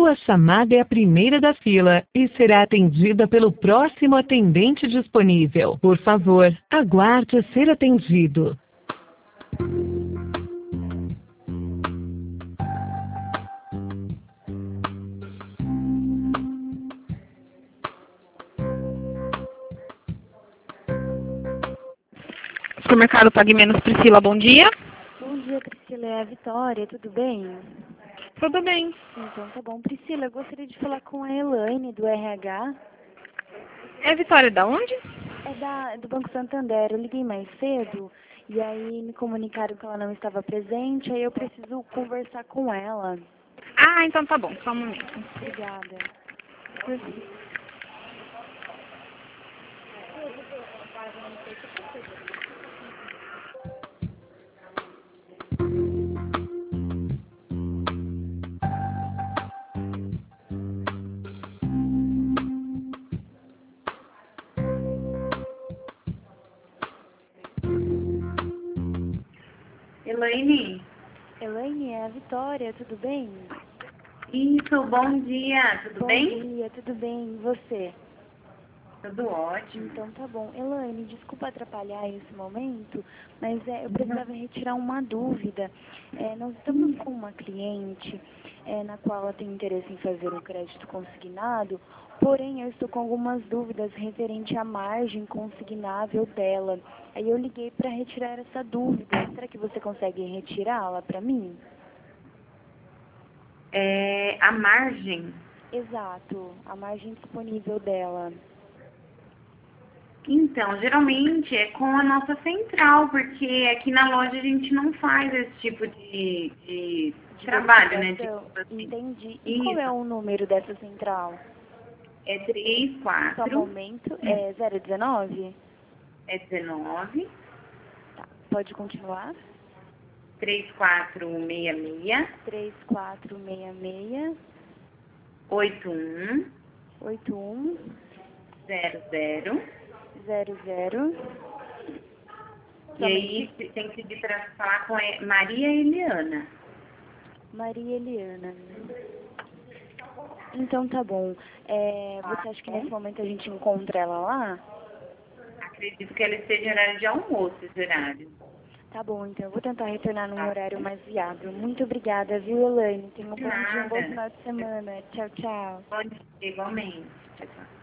Sua chamada é a primeira da fila e será atendida pelo próximo atendente disponível. Por favor, aguarde ser atendido. Supermercado Pague Menos, Priscila, bom dia. Bom dia, Priscila. É a Vitória, tudo bem? Tudo bem. Então tá bom. Priscila, eu gostaria de falar com a Elaine, do RH. É Vitória da onde? É do Banco Santander. Eu liguei mais cedo e aí me comunicaram que ela não estava presente, aí eu preciso conversar com ela. Ah, então tá bom, só um momento. Obrigada. Elaine? Elaine, é a Vitória, tudo bem? Isso, bom dia, tudo bem? Bom dia, tudo bem. E você? Tudo ótimo. Então tá bom. Elaine, desculpa atrapalhar esse momento, mas eu precisava retirar uma dúvida. Nós estamos com uma cliente na qual ela tem interesse em fazer um crédito consignado, porém eu estou com algumas dúvidas referente à margem consignável dela. Aí eu liguei para retirar essa dúvida. Será que você consegue retirá-la para mim? A margem? Exato, a margem disponível dela. Então, geralmente é com a nossa central, porque aqui na loja a gente não faz esse tipo de trabalho, né? Verificação. Tipo assim. Entendi. E Isso. qual é o número dessa central? É 3, Só 4, um momento. É 019? é 19, Tá. Pode continuar? 3466, 3466 81 81 00. 00. E aí tem que pedir para falar com a Maria Eliana. Maria Eliana. Então tá bom. Você acha que nesse momento a gente encontra ela lá? Acredito que ela esteja em horário de almoço, esse horário. Tá bom, então eu vou tentar retornar num horário mais viável. Muito obrigada, viu, Elaine? Tenha um bom dia, um bom final de semana. Tchau, tchau. Bom dia, igualmente. Tchau, tchau.